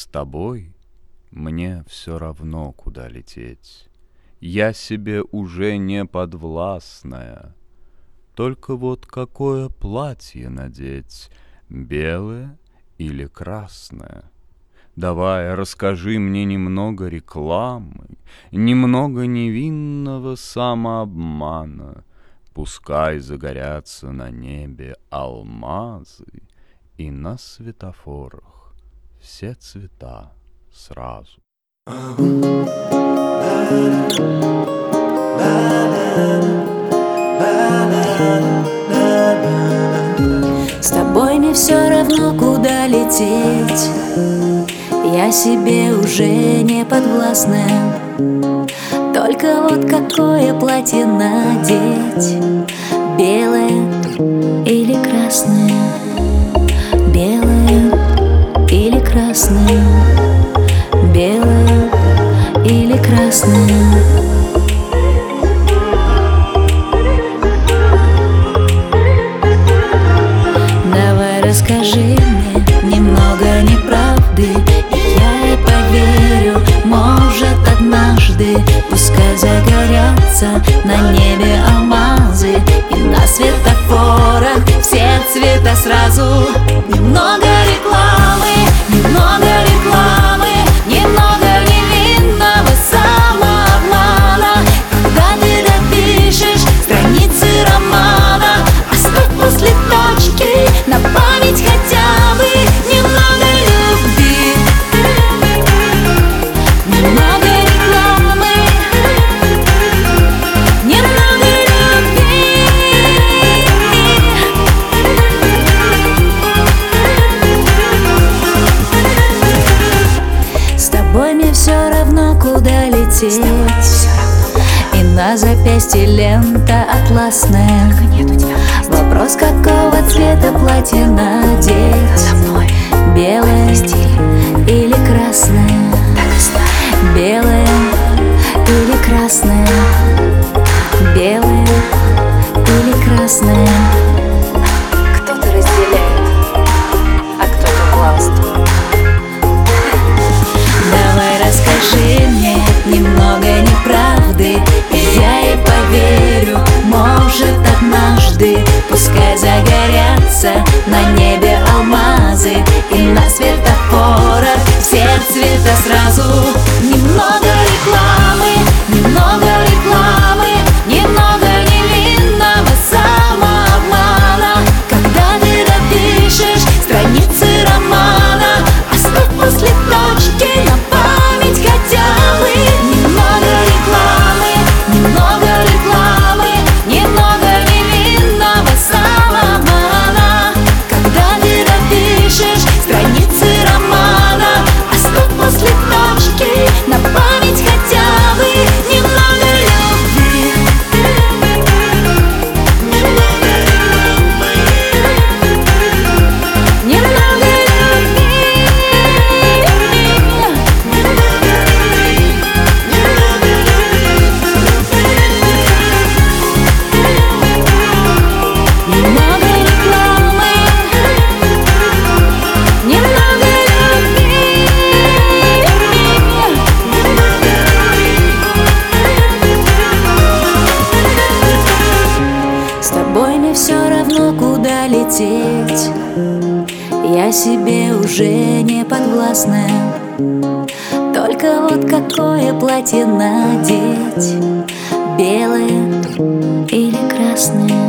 С тобой мне все равно, куда лететь. Я себе уже не подвластная. Только вот какое платье надеть, белое или красное? Давай, расскажи мне немного рекламы, немного невинного самообмана. Пускай загорятся на небе алмазы, и на светофорах все цвета сразу. С тобой мне все равно, куда лететь. Я себе уже не подвластная. Только вот какое платье надеть, белое или красное? Белое или красное? Белое или красное? Давай расскажи мне немного неправды, и я ей поверю, может, однажды. Пускай загорятся на небе алмазы, и на светофорах все цвета сразу. Немного рекламы, немного рекламы, немного невинного самообмана. Когда ты допишешь страницы романа, оставь после точки на память хотя бы немного любви. Немного рекламы, немного любви. С тобой мне все равно, куда лететь, и на запястье лента атласная. Вопрос, какого цвета платье надеть, белое или красное? Белое или красное? Белое или красное? Кто-то разделяет, а кто-то властвует. Давай расскажи мне немного неправды, и я ей поверю, может, однажды. Пускай загорятся на небе алмазы, и на светофорах все цвета сразу. Немного рекламы, немного рекламы, немного невинного самообмана. Когда ты допишешь страницы романа, оставь после точки на память хотя бы немного рекламы, немного рекламы, немного невинного самообмана. Когда ты допишешь страницы романа, оставь после точки на память хотя бы немного любви. Немного любви. Немного рекламы, немного любви. С тобой мне все равно, куда лететь. Я себе уже не подвластная. Только вот какое платье надеть, белое или красное?